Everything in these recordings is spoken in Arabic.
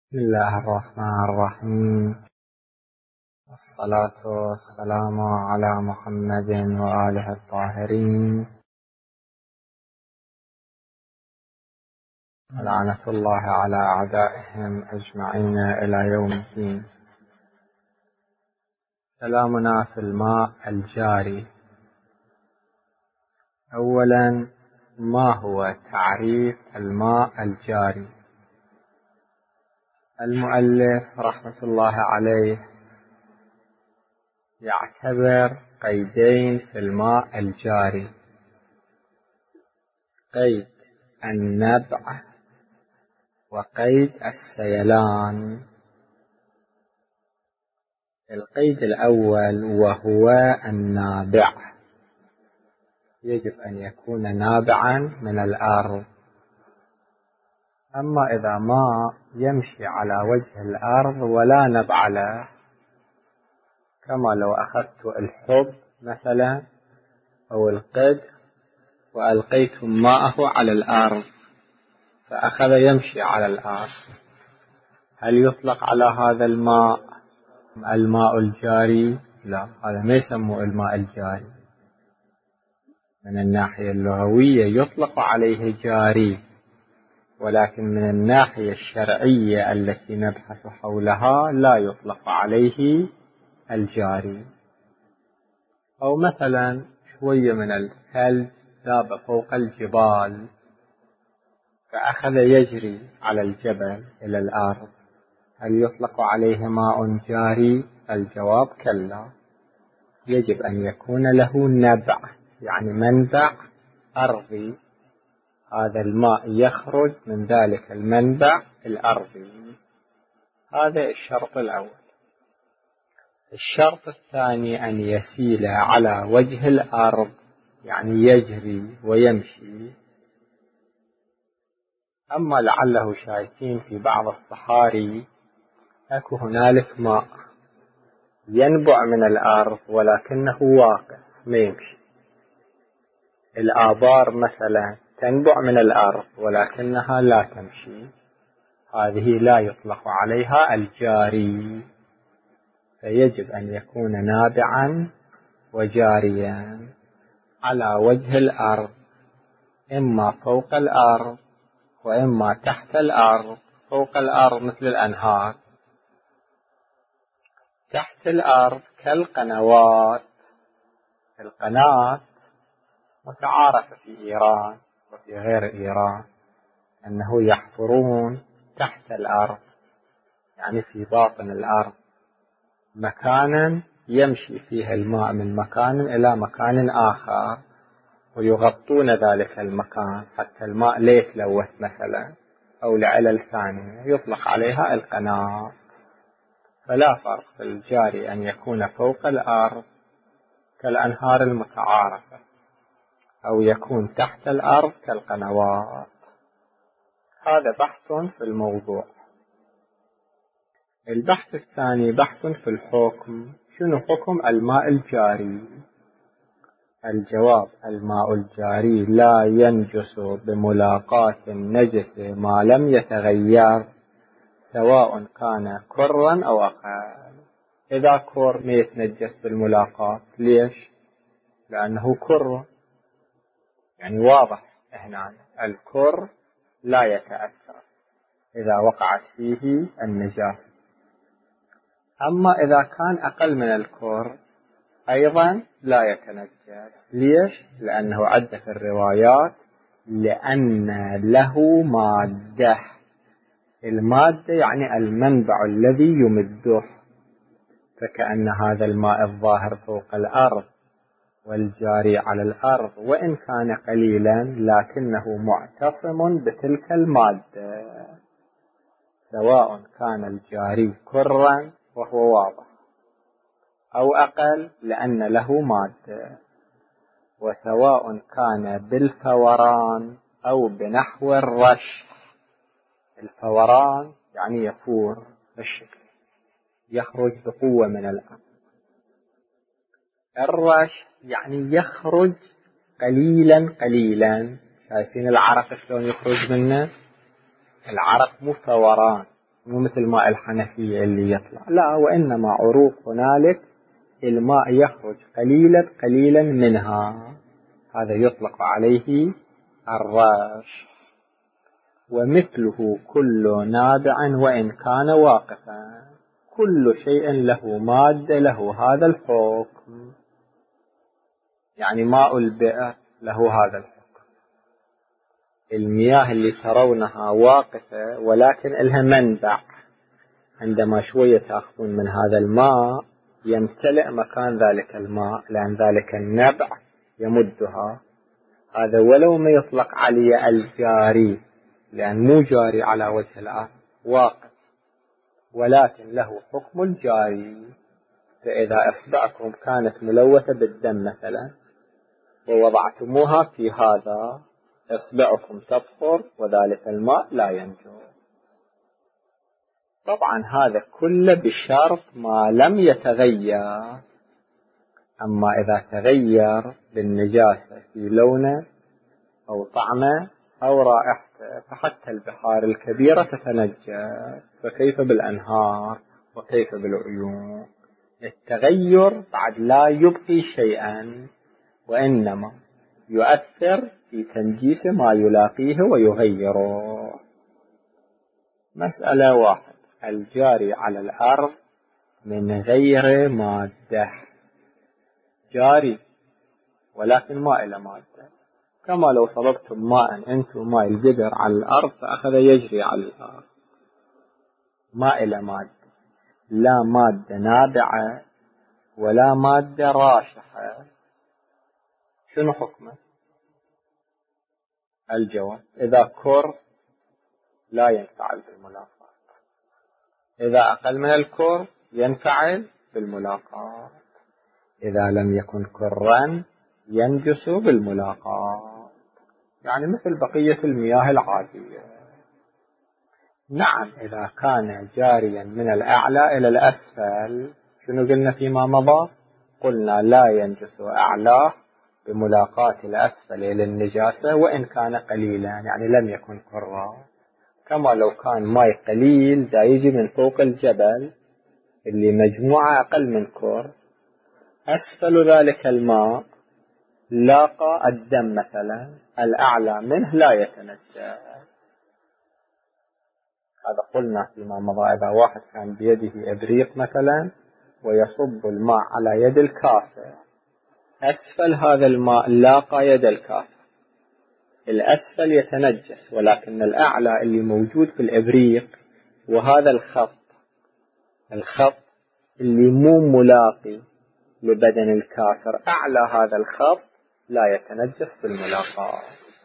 بسم الله الرحمن الرحيم، والصلاة والسلام على محمد وآله الطاهرين، ولعنة الله على أعدائهم أجمعين إلى يوم الدين. كلامنا في الماء الجاري. أولا، ما هو تعريف الماء الجاري؟ المؤلف رحمة الله عليه يعتبر قيدين في الماء الجاري: قيد النبع وقيد السيلان. القيد الأول وهو النابع، يجب أن يكون نابعا من الأرض. أما إذا ما يمشي على وجه الأرض ولا نبع له، كما لو أخذت الحب مثلا أو القدر وألقيتم ماءه على الأرض فأخذ يمشي على الأرض، هل يطلق على هذا الماء الماء الجاري؟ لا، هذا ما يسمى الماء الجاري. من الناحية اللغوية يطلق عليه جاري، ولكن من الناحية الشرعية التي نبحث حولها لا يطلق عليه الجاري. أو مثلا شوية من الثلج ذاب فوق الجبال فأخذ يجري على الجبل إلى الأرض، هل يطلق عليه ماء جاري؟ الجواب كلا، يجب أن يكون له نبع، يعني منبع أرضي، هذا الماء يخرج من ذلك المنبع الأرضي. هذا الشرط الأول. الشرط الثاني أن يسيل على وجه الأرض، يعني يجري ويمشي. أما لعله شايفين في بعض الصحاري أكو هنالك ماء ينبع من الأرض ولكنه واقف ما يمشي. الآبار مثلا تنبع من الأرض ولكنها لا تمشي، هذه لا يطلق عليها الجاري، فيجب أن يكون نابعا وجاريا على وجه الأرض، إما فوق الأرض وإما تحت الأرض. فوق الأرض مثل الأنهار، تحت الأرض كالقنوات. القناة متعارفة في إيران وفي غير إيران أنه يحفرون تحت الأرض، يعني في باطن الأرض، مكانا يمشي فيه الماء من مكان إلى مكان آخر، ويغطون ذلك المكان حتى الماء لا يتلوث مثلا، أو لعلل ثانية يطلق عليها القناة. فلا فرق في الجاري أن يكون فوق الأرض كالأنهار المتعارفة، أو يكون تحت الأرض كالقنوات. هذا بحث في الموضوع. البحث الثاني بحث في الحكم. شنو حكم الماء الجاري؟ الجواب: الماء الجاري لا ينجس بملاقاة النجس ما لم يتغير، سواء كان كرا أو أقل. إذا كر ما يتنجس بالملاقاة، ليش؟ لأنه كر، يعني واضح هنا الكر لا يتأثر إذا وقعت فيه النجاسة. أما إذا كان أقل من الكر أيضا لا يتنجس. ليش؟ لأنه عد في الروايات لأن له مادة. المادة يعني المنبع الذي يمده، فكأن هذا الماء الظاهر فوق الأرض والجاري على الأرض وإن كان قليلا لكنه معتصم بتلك المادة، سواء كان الجاري كرا وهو واضح أو أقل لأن له مادة، وسواء كان بالفوران أو بنحو الرش. الفوران يعني يفور بالشكل، يخرج بقوة من الأرض. الرش يعني يخرج قليلا قليلا. شايفين العرق شلون يخرج منه؟ العرق مو فوران، مو مثل ماء الحنفية اللي يطلع، لا، وإنما عروق هنالك الماء يخرج قليلا قليلا منها، هذا يطلق عليه الرش. ومثله كل نابع وإن كان واقفا، كل شيء له مادة له هذا الحكم، يعني ماء البئر له هذا الحكم. المياه اللي ترونها واقفة ولكن لها منبع، عندما شوية تأخذون من هذا الماء يمتلئ مكان ذلك الماء، لأن ذلك النبع يمدها. هذا ولو ما يطلق عليه الجاري، لأن مو جاري على وجه الأرض، واقف، ولكن له حكم الجاري. فإذا إصبعكم كانت ملوثة بالدم مثلا ووضعتموها في هذا، إصبعكم تبخر وذلك الماء لا ينجو. طبعا هذا كله بشرط ما لم يتغير. أما إذا تغير بالنجاسة في لونه أو طعمه أو رائحته، فحتى البحار الكبيرة تتنجس، فكيف بالأنهار وكيف بالعيون؟ التغير بعد لا يبقي شيئا، وإنما يؤثر في تنجيس ما يلاقيه ويغيره. مسألة واحد: الجاري على الأرض من غير مادة، جاري ولكن ما إلى مادة، كما لو صببتم ماء أنتم ماء القدر على الأرض فأخذ يجري على الأرض، ما إلى مادة، لا مادة نابعة ولا مادة راشحة، شنو حكمه؟ الجواب: إذا كر لا ينفعل بالملاقاة، إذا أقل من الكر ينفعل بالملاقاة، إذا لم يكن كرا ينجس بالملاقاة، يعني مثل بقية المياه العادية. نعم، إذا كان جاريا من الأعلى إلى الأسفل، شنو قلنا فيما مضى؟ قلنا لا ينجس أعلاه بملاقاة الأسفل للنجاسة وإن كان قليلا، يعني لم يكن كرا. كما لو كان ماء قليل دا يجي من فوق الجبل اللي مجموعة أقل من كر، أسفل ذلك الماء لاقى الدم مثلا، الأعلى منه لا يتنجس. هذا قلنا فيما مضى. إذا واحد كان بيده إبريق مثلا ويصب الماء على يد الكافر، أسفل هذا الماء لاقى يد الكافر، الأسفل يتنجس، ولكن الأعلى اللي موجود في الإبريق وهذا الخط اللي مو ملاقي لبدن الكافر، أعلى هذا الخط لا يتنجس بالملاقاة،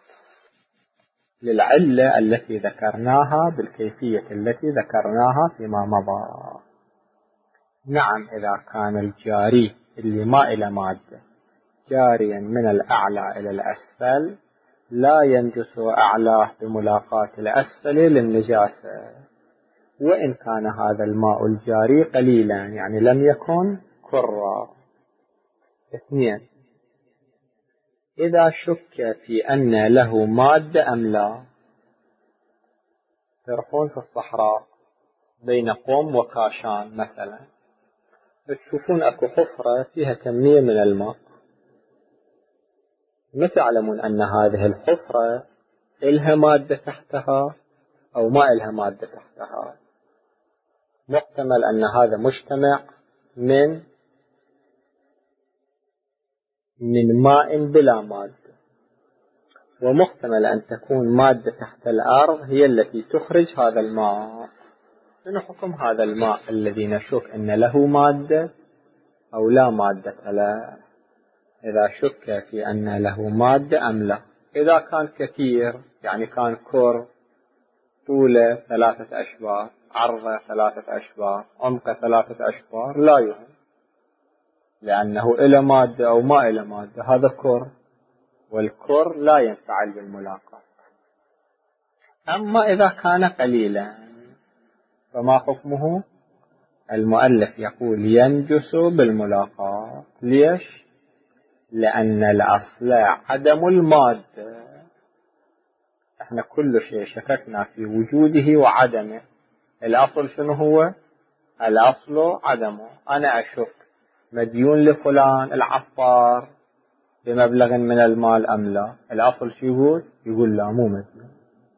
للعلة التي ذكرناها بالكيفية التي ذكرناها فيما مضى. نعم، إذا كان الجاري اللي ما إلى مادة جاريا من الأعلى إلى الأسفل، لا ينجس أعلاه بملاقاة الأسفل للنجاسة، وإن كان هذا الماء الجاري قليلا، يعني لم يكن كرا. 2: إذا شك في أن له مادة أم لا. تروحون في الصحراء بين قوم وكاشان مثلا، تشوفون أكو حفرة فيها كمية من الماء، ما تعلمون أن هذه الحفرة إلها مادة تحتها أو ما إلها مادة تحتها. محتمل أن هذا مجتمع من ماء بلا مادة، ومحتمل أن تكون مادة تحت الأرض هي التي تخرج هذا الماء. شنو حكم هذا الماء الذي نشك أن له مادة أو لا مادة له؟ إذا شك في أن له مادة أم لا. إذا كان كثير، يعني كان كر طوله 3 أشبار، عرضه 3 أشبار، عمقه 3 أشبار، لا يهم، لأنه إلى مادة أو ما إلى مادة، هذا كر، والكر لا ينفعل بالملاقاة. أما إذا كان قليلا فما حكمه؟ المؤلف يقول ينجس بالملاقاة. ليش؟ لأن الأصل عدم المادة. احنا كل شيء شككنا في وجوده وعدمه، الأصل شنو هو؟ الأصل عدمه. أنا أشك مديون لفلان العفار بمبلغ من المال أم لا، الأصل شو يقول؟ يقول لا مو مديون.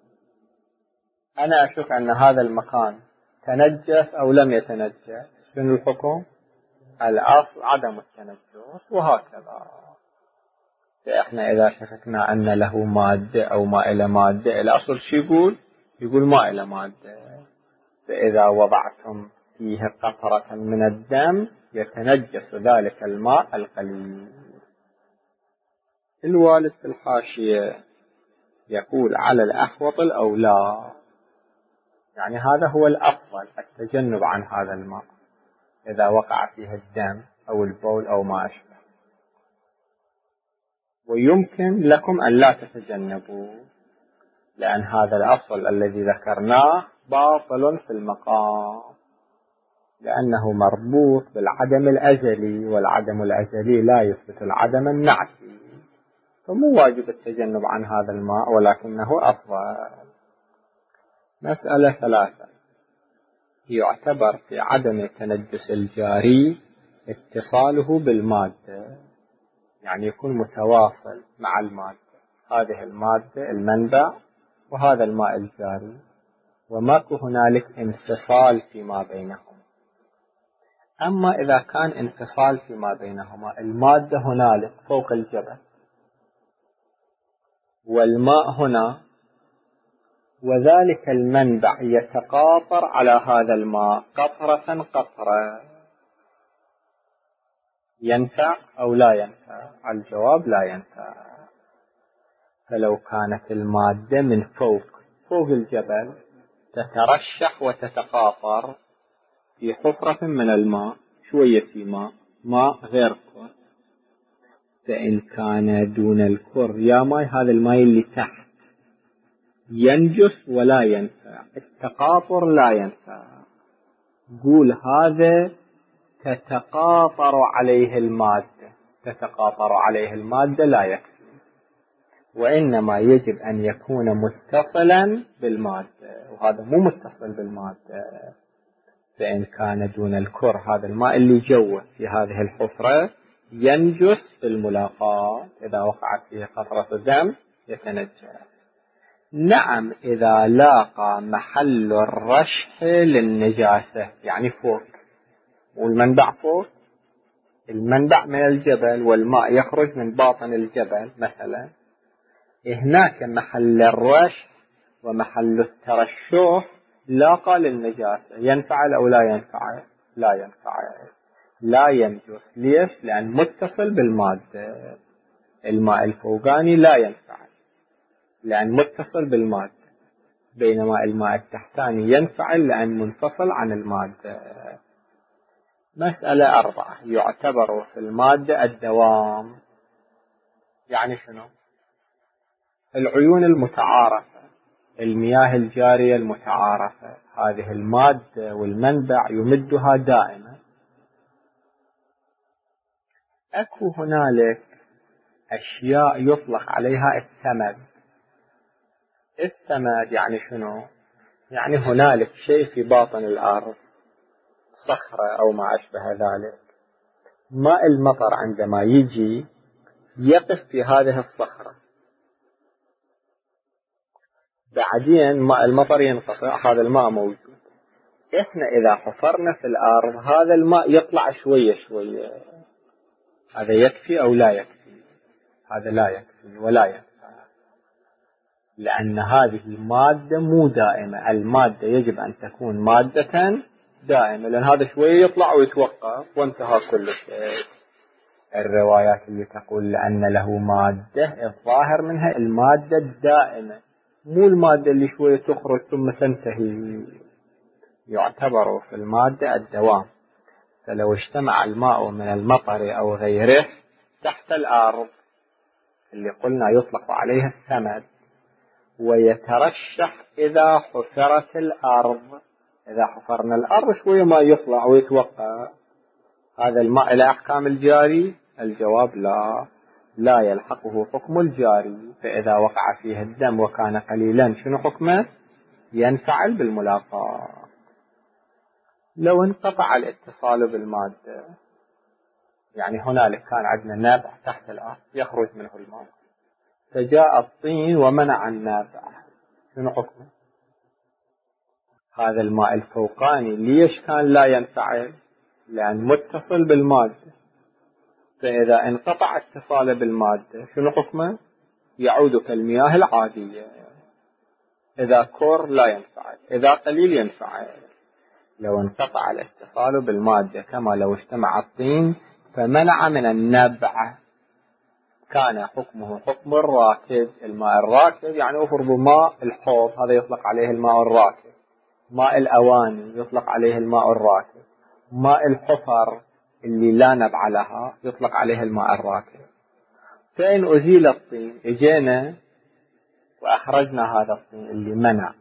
أنا أشك أن هذا المكان تنجس أو لم يتنجس، شنو الحكم؟ الأصل عدم التنجس. وهكذا فإحنا إذا شككنا أن له مادة أو ما إلى مادة، الأصل شو يقول؟ يقول ما إلى مادة. فإذا وضعتم فيه قطرة من الدم يتنجس ذلك الماء القليل. الوالد في الحاشية يقول على الأحوط الأولى، يعني هذا هو الأفضل، التجنب عن هذا الماء إذا وقع فيه الدم أو البول أو ما أشبه. ويمكن لكم أن لا تتجنبوا، لأن هذا الأصل الذي ذكرناه باطل في المقام، لأنه مربوط بالعدم الأزلي، والعدم الأزلي لا يثبت العدم النعتي، فمو واجب التجنب عن هذا الماء، ولكنه أفضل. مسألة 3، يعتبر في عدم تنجس الجاري اتصاله بالمادة، يعني يكون متواصل مع المادة، هذه المادة المنبع وهذا الماء الجاري، وماكو هنالك انفصال فيما بينهم. أما إذا كان انفصال فيما بينهما، المادة هنالك فوق الجبل والماء هنا، وذلك المنبع يتقاطر على هذا الماء قطرة قطرة، ينفع أو لا ينفع؟ الجواب لا ينفع. فلو كانت المادة من فوق الجبل تترشح وتتقاطر في حفرة من الماء، شوية في ماء غير كر، فإن كان دون الكر يا ماء، هذا الماء اللي تحت ينجس ولا ينفع، التقاطر لا ينفع. قول هذا تتقاطر عليه المادة، تتقاطر عليه المادة لا يكفي، وإنما يجب أن يكون متصلا بالمادة، وهذا مو متصل بالمادة. فإن كان دون الكر، هذا الماء اللي جوه في هذه الحفرة ينجس بالملاقاة، إذا وقعت فيه قطرة دم يتنجس. نعم إذا لاقى محل الرشح للنجاسة، يعني فوق، والمنبع فوق، المنبع من الجبل والماء يخرج من باطن الجبل مثلا، هناك محل الرشح ومحل الترشح لاقى للنجاسة، ينفعل أو لا ينفعل؟ لا ينفعل، لا ينجس. ليش؟ لأن متصل بالمادة. الماء الفوقاني لا ينفعل لأن متصل بالمادة، بينما الماء التحتاني ينفعل لأن منفصل عن المادة. مسألة 4، يعتبر في المادة الدوام. يعني شنو؟ العيون المتعارفة، المياه الجارية المتعارفة، هذه المادة والمنبع يمدها دائما. أكو هنالك أشياء يطلق عليها الثمد. الثمد يعني شنو؟ يعني هنالك شيء في باطن الأرض، صخرة أو ما أشبه ذلك، ماء المطر عندما يجي يقف في هذه الصخرة، بعدين ماء المطر ينقطع، هذا الماء موجود. إحنا إذا حفرنا في الأرض هذا الماء يطلع شوية شوية، هذا يكفي أو لا يكفي؟ هذا لا يكفي ولا ينفع، لأن هذه المادة مو دائمة. المادة يجب أن تكون مادة دائمة، لأن هذا شوية يطلع ويتوقف وانتهى كل شيء. الروايات اللي تقول لأن له مادة، الظاهر منها المادة الدائمة، مو المادة اللي شوية تخرج ثم تنتهي. يعتبر في المادة الدوام. فلو اجتمع الماء من المطر أو غيره تحت الأرض، اللي قلنا يطلق عليه الثمد، ويترشح إذا حفرت الأرض، إذا حفرنا الأرض شوية ما يطلع ويتوقع، هذا الماء إلى أحكام الجاري؟ الجواب لا يلحقه حكم الجاري. فإذا وقع فيه الدم وكان قليلا شنو حكمه؟ ينفعل بالملاقاة. لو انقطع الاتصال بالمادة، يعني هنالك كان عندنا نبع تحت الأرض يخرج منه الماء، فجاء الطين ومنع النابع، شنو حكمه؟ هذا الماء الفوقاني ليش كان لا ينفعل؟ لأن متصل بالمادة، فإذا انقطع اتصاله بالمادة شنو حكمه؟ يعود كالمياه العادية، إذا كور لا ينفعل، إذا قليل ينفعل. لو انقطع الاتصال بالمادة كما لو اجتمع الطين فمنع من النبع، كان حكمه حكم الراكد. الماء الراكد يعني أفرض ماء الحوض، هذا يطلق عليه الماء الراكد. ماء الأواني يطلق عليه الماء الراكد. ماء الحفر اللي لا نبع لها يطلق عليه الماء الراكد. فإن أزيل الطين، اجينا وأخرجنا هذا الطين اللي منع،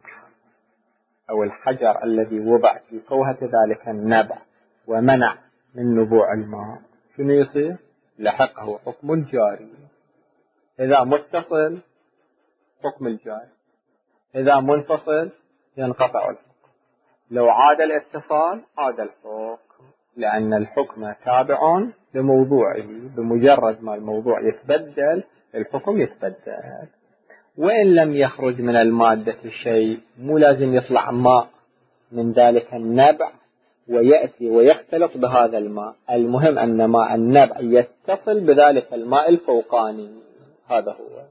أو الحجر الذي وضع في فوهة ذلك النبع ومنع من نبوع الماء، شنو يصير؟ لحقه حكم الجاري. إذا متصل حكم الجاري، إذا منفصل ينقطع الحكم. لو عاد الاتصال عاد الحكم، لأن الحكم تابع لموضوعه، بمجرد ما الموضوع يتبدل الحكم يتبدل. وإن لم يخرج من المادة شيء، مو لازم يطلع ماء من ذلك النبع ويأتي ويختلط بهذا الماء، المهم أن ماء النبع يتصل بذلك الماء الفوقاني، هذا هو.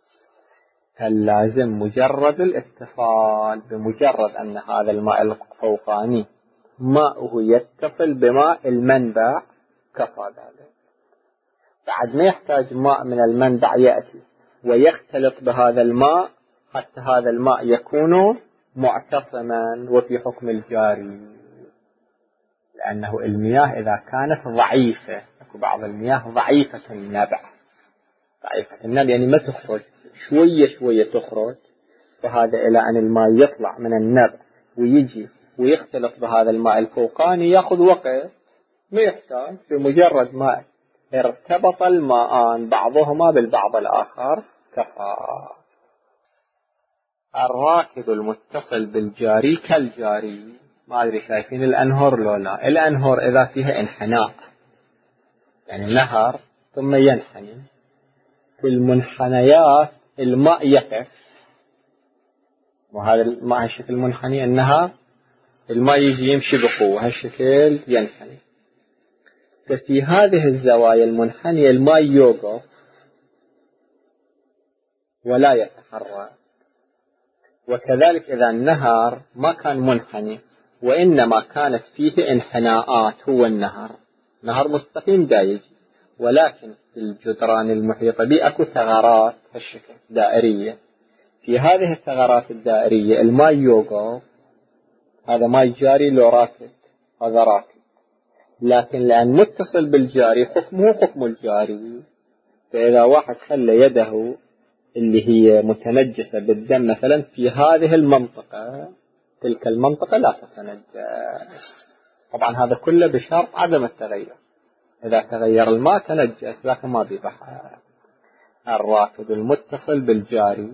فاللازم مجرد الاتصال، بمجرد أن هذا الماء الفوقاني ماءه يتصل بماء المنبع كفى ذلك. بعد ما يحتاج ماء من المنبع يأتي ويختلط بهذا الماء حتى هذا الماء يكون معتصما وفي حكم الجاري. لأنه المياه إذا كانت ضعيفة، بعض المياه ضعيفة النبع، ضعيفة النبع يعني ما تخرج، شوية شوية تخرج، فهذا إلى أن الماء يطلع من النبع ويجي ويختلط بهذا الماء الفوقاني يأخذ وقت، ما يحتاج. بمجرد ما ارتبط الماءان بعضهما بالبعض الآخر كفى. الراكد المتصل بالجاري كالجاري، ما أدري شايفين الأنهر لو لا؟ الأنهر إذا فيها انحناء، يعني نهر ثم ينحني، في المنحنيات الماء يقف، وهذا الماء هالشكل منحني، النهر الماء يجي يمشي بقوة هالشكل ينحني. ففي هذه الزوايا المنحنية الماء يوقف ولا يتحرك. وكذلك إذا النهر ما كان منحني وإنما كانت فيه انحناءات، هو النهر نهر مستقيم دايج، ولكن في الجدران المحيطة به أكو ثغرات هالشكل دائرية، في هذه الثغرات الدائرية الماء يوقف، هذا ماء جاري لو راكد، هذا راكد، لكن لأن متصل بالجاري حكمه حكم الجاري. فإذا واحد خلى يده اللي هي متنجسة بالدم مثلا في هذه المنطقة، تلك المنطقة لا تتنجس. طبعا هذا كله بشرط عدم التغير، إذا تغير الماء تنجس، لكن ما بيبحث. الراكد المتصل بالجاري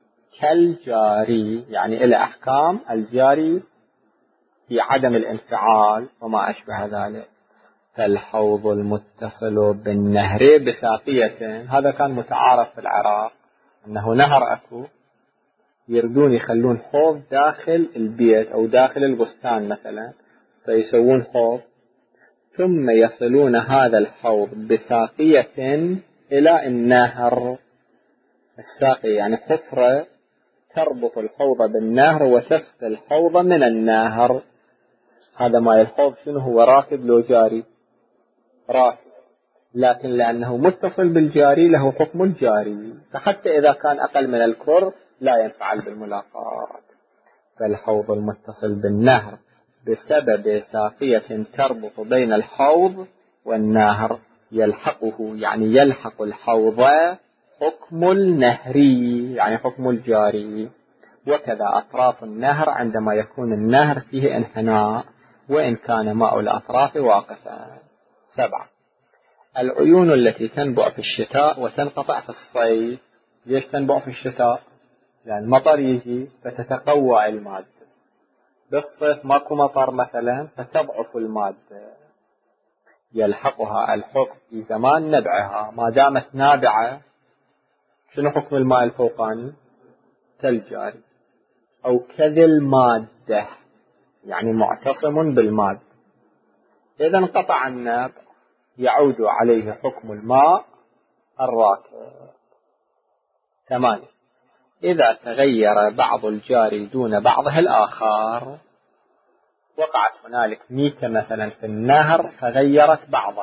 كالجاري، يعني إلى أحكام الجاري في عدم الانفعال وما أشبه ذلك. فالحوض المتصل بالنهر بساقية، هذا كان متعارف في العراق، أنه نهر أكو يردون يخلون حوض داخل البيت أو داخل البستان مثلا، فيسوون حوض ثم يصلون هذا الحوض بساقية إلى النهر. الساقية يعني حفرة تربط الحوض بالنهر وتسقي الحوض من النهر. هذا ماء الحوض شنو هو؟ راكد لو جاري؟ راكد، لكن لأنه متصل بالجاري له حكم الجاري، فحتى إذا كان أقل من الكر لا ينفعل بالملاقات. فالحوض المتصل بالنهر بسبب ساقية تربط بين الحوض والنهر يلحقه، يعني يلحق الحوض حكم النهري، يعني حكم الجاري. وكذا أطراف النهر عندما يكون النهر فيه انحناء وإن كان ماء الأطراف واقفا. 7. العيون التي تنبع في الشتاء وتنقطع في الصيف. ليش تنبع في الشتاء؟ يعني المطر يجي فتتقوى المادة، بالصيف ماكو مطر مثلا فتضعف المادة، يلحقها الحكم في زمان نبعها. ما دامت نابعة شنو حكم الماء الفوقاني؟ كالجاري أو كذي المادة، يعني معتصم بالمادة. إذا انقطع النبع يعود عليه حكم الماء الراكد. 8. إذا تغير بعض الجاري دون بعضه الآخر، وقعت هنالك ميتة مثلا في النهر فغيرت بعضه،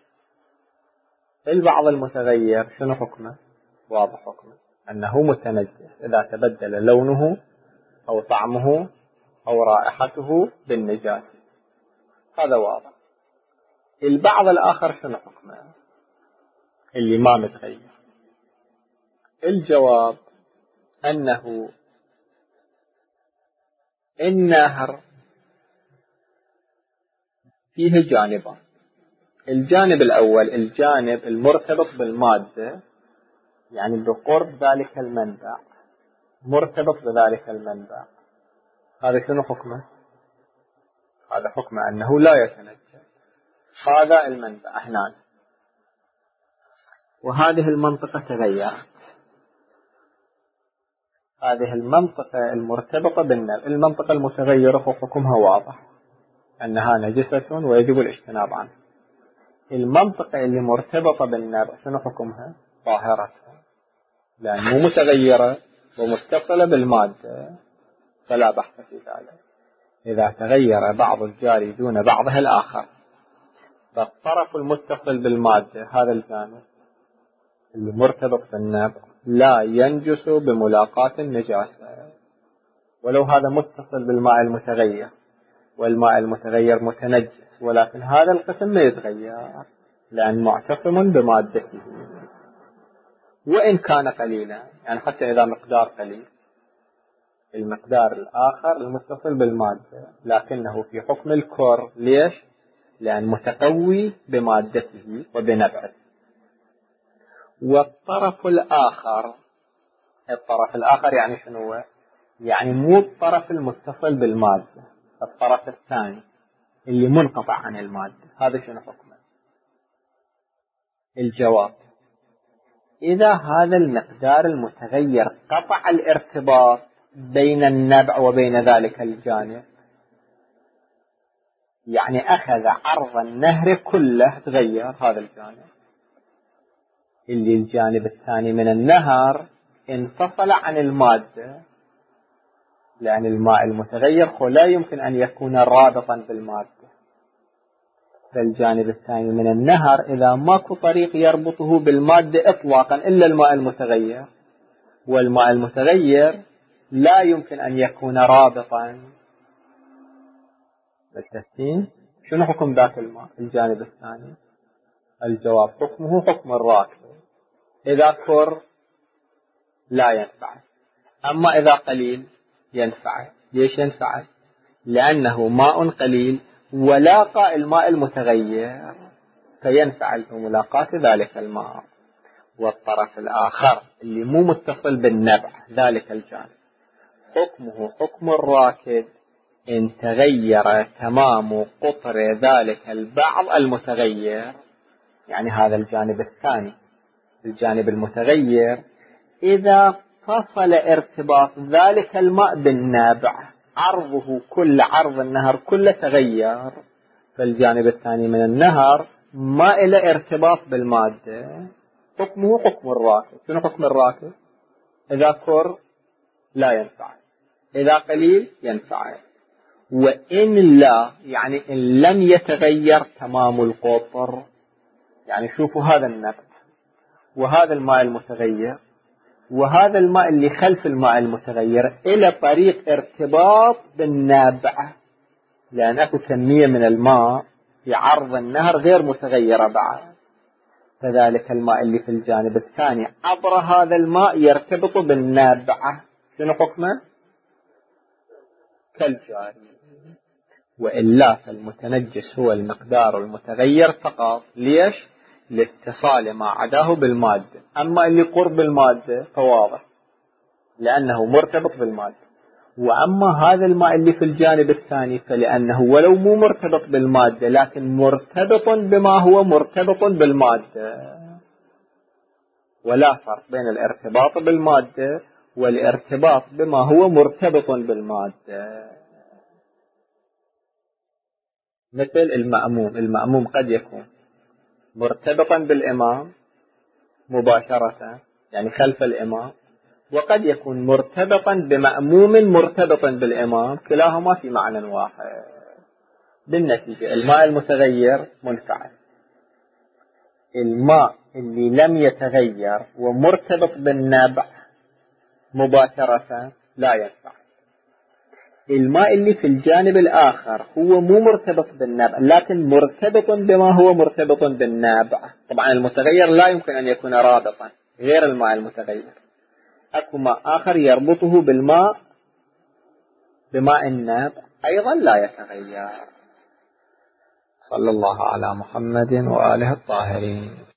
البعض المتغير شنو حكمه؟ واضح حكمه أنه متنجس إذا تبدل لونه أو طعمه أو رائحته بالنجاسة، هذا واضح. البعض الآخر شنو حكمه اللي ما متغير؟ الجواب أنه النهر فيه جانبان. الجانب الأول الجانب المرتبط بالمادة، يعني بقرب ذلك المنبع، مرتبط بذلك المنبع، هذا شنو حكمه؟ هذا حكمه أنه لا يتنجس. هذا المنبع هنا، وهذه المنطقة تغيرت، هذه المنطقة المرتبطة بالنبع. المنطقة المتغيرة حكمها واضح أنها نجسة ويجب الاجتناب عنها. المنطقة اللي مرتبطة بالنبع شنو حكمها؟ طاهرة، لأن مو متغيرة ومتصلة بالمادة فلا بحث في ذلك. إذا تغير بعض الجاري دون بعضه الآخر فالطرف المتصل بالمادة، هذا الجانب اللي مرتبط بالنبع، لا ينجس بملاقاة النجاسة، ولو هذا متصل بالماء المتغير والماء المتغير متنجس، ولكن هذا القسم ما يتغير لأن معتصم بمادته وإن كان قليلا، يعني حتى إذا مقدار قليل. المقدار الآخر المتصل بالمادة لكنه في حكم الكر. ليش؟ لأن متقوي بمادته وبنبعه. والطرف الآخر، الطرف الآخر يعني شنو هو؟ يعني مو الطرف المتصل بالمادة، الطرف الثاني اللي منقطع عن المادة، هذا شنو حكمه؟ الجواب: إذا هذا المقدار المتغير قطع الارتباط بين النبع وبين ذلك الجانب، يعني أخذ عرض النهر كله، تغير هذا الجانب، اللي الجانب الثاني من النهر انفصل عن المادة، لأن الماء المتغير لا يمكن أن يكون رابطا بالمادة. فالجانب الثاني من النهر إذا ماكو طريق يربطه بالمادة إطلاقا إلا الماء المتغير، والماء المتغير لا يمكن أن يكون رابطا بالتسليم. شنو حكم ذاك الماء الجانب الثاني؟ الجواب: حكمه حكم الراكد. إذا كر لا ينفع، أما إذا قليل ينفع. ليش ينفع؟ لأنه ماء قليل ولاقى الماء المتغير فينفع بملاقاة ذلك الماء. والطرف الآخر اللي مو متصل بالنبع، ذلك الجانب، حكمه حكم الراكد إن تغير تمام قطر ذلك البعض المتغير، يعني هذا الجانب الثاني الجانب المتغير إذا فصل ارتباط ذلك الماء بالنابع، عرضه كل عرض النهر كله تغير، فالجانب الثاني من النهر ما إلى ارتباط بالمادة، حكمه حكم الراكد. شنو حكم الراكد؟ إذا كر لا ينفع، إذا قليل ينفع. وإن لا، يعني إن لم يتغير تمام القطر، يعني شوفوا هذا النبع وهذا الماء المتغير وهذا الماء اللي خلف الماء المتغير إلى طريق ارتباط بالنابع، لأن أكو كمية من الماء في عرض النهر غير متغيرة بعد، فذلك الماء اللي في الجانب الثاني عبر هذا الماء يرتبط بالنابع. شنو حكمه؟ كالجاري. وإلا فالمتنجس هو المقدار المتغير فقط. ليش؟ لاتصال ما عداه بالمادة. أما اللي قرب المادة فواضح لأنه مرتبط بالمادة، وأما هذا الماء اللي في الجانب الثاني فلأنه ولو مو مرتبط بالمادة لكن مرتبط بما هو مرتبط بالمادة، ولا فرق بين الارتباط بالمادة والارتباط بما هو مرتبط بالمادة. مثل المأموم قد يكون مرتبطا بالإمام مباشرة يعني خلف الإمام، وقد يكون مرتبطا بمأموم مرتبط بالإمام، كلاهما في معنى واحد. بالنتيجة الماء المتغير منفعل، الماء اللي لم يتغير ومرتبط بالنبع مباشرة لا ينفع. الماء اللي في الجانب الآخر هو مو مرتبط بالنبع لكن مرتبط بما هو مرتبط بالنبع. طبعا المتغير لا يمكن أن يكون رابطا غير الماء المتغير، أكو ماء آخر يربطه بماء النبع أيضا لا يتغير. صلى الله على محمد وآله الطاهرين.